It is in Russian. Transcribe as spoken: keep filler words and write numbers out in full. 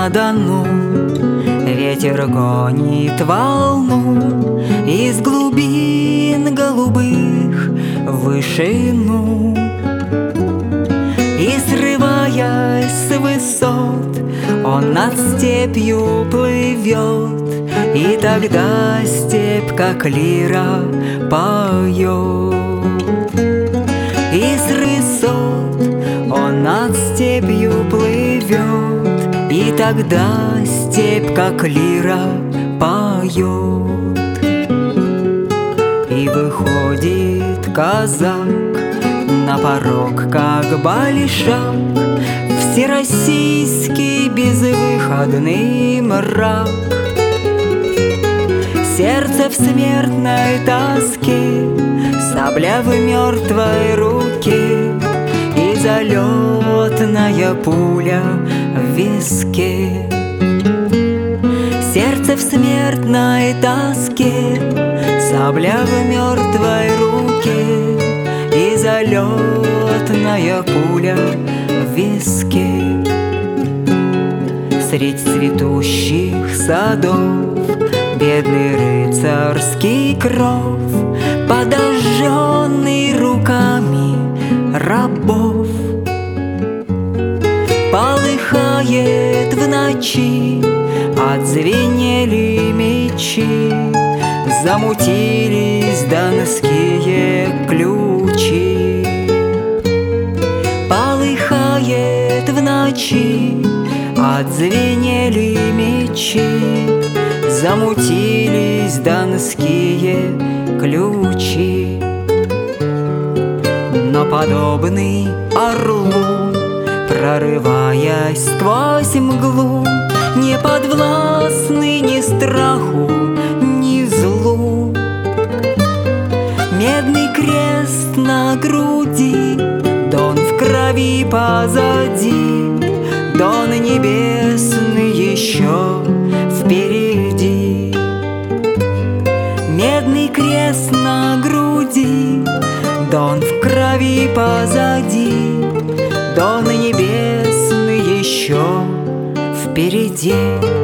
на Дону ветер гонит волну из глубин голубых в вышину. И, срываясь с высот, он над степью плывет, и тогда степь, как лира, поет. И с высот он над степью плывет, и тогда степь, как лира, поет. И выходит казак на порог, как большак, всероссийский безвыходный мрак. Сердце в смертной тоске, сабля в мертвой руке, и залетная пуля в виске. Сердце в смертной тоске, сабля в мертвой руке, и залетная пуля в виске. Средь цветущих садов бедный рыцарский кров, подожженный руками рабов, полыхает в ночи, отзвенели мечи, замутились донские ключи. Полыхает в ночи, отзвенели мечи, замутились донские ключи. Но подобный орлу, прорываясь сквозь мглу, не подвластный ни страху, ни злу. Медный крест на груди, Дон в крови позади, Дон небесный еще впереди. Медный крест на груди, Дон в крови позади, Дон небесный еще впереди.